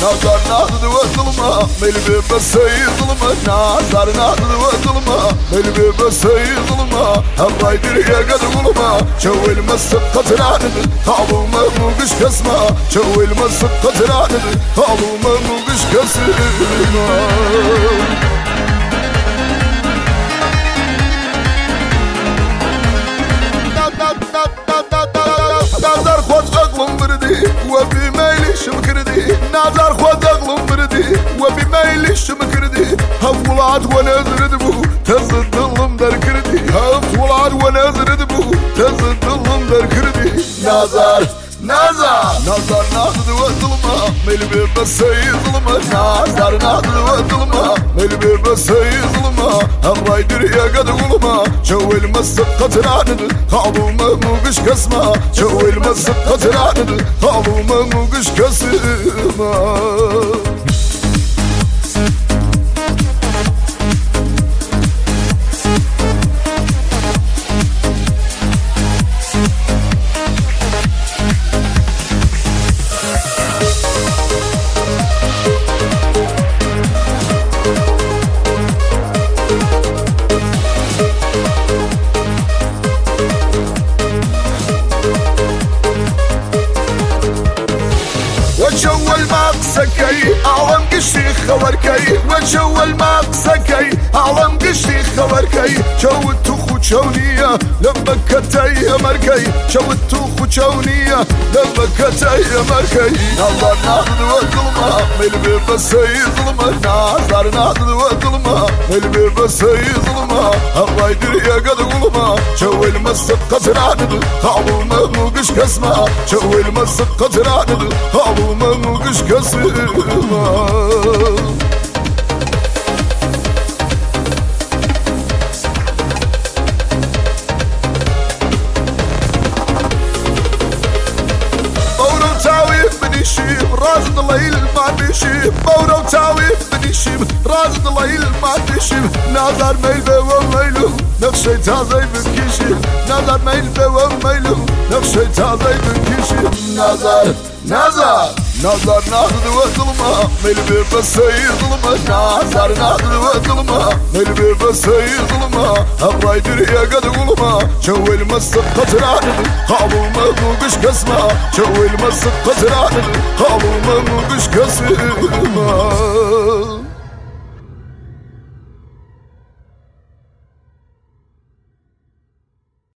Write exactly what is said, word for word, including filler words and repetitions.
نظر نهد وظلمة ملبي بسي ظلمة نظر نهد وظلمة ملبي بسي ظلمة الله يدري قد ظلمة شو المسك قتلان قالوا ما موقش كسمة شو المسك قتلان قالوا ما موقش كسمة نظر خود اقلم بردي وفي ميلي شمكردي نظر خود اقلم بردي وفي ميلي شمكردي هفولاد ونزر دبو تزد ظلم در كردي هفولاد ونزر دبو تزد ظلم در كردي نظر نظر نظر ناخذ وظلمة ملبي بسي ظلمة نظر ناخذ وظلمة ملبي بسي ظلمة الله يدري قد ظلمة شو المسك قتلان قالوا ما موقش كسمة شو المسك قتلان قالوا ما موقش كسمة وجو المقسكي أعلم قشي خوركي وجو المقسكي أعلم قشي خوركي جو التوخو جونية لما كتاي مركي جو التوخو جونية لما كتاي مركي نظر ناخذ وظلمة ملبي بسي ظلمة نظر ناخذ وظلمة ملبي بسي ظلمة الله يدري قد ظلمة جو المسك قتلان قالوا ما موقش كسمة جو المسك قتلان قالوا ما موقش كسمة رازد الليل ما بيشيب بورا وتاوي بنيشيب رازد الليل ما بيشيب نظر ميل وميلو نقشي تازي بكيشي نظر ميل وميلو نقشي تازي بكيشي نظر نظر نظر ناخذ وظلمة ملبي بسي ظلمة نظر ناخذ وظلمة ملبي بسي ظلمة الله يدري قد ظلمة شو المسك قتلان قالوا ما موقش كسمة شو المسك قتلان قالوا ما موقش كسمة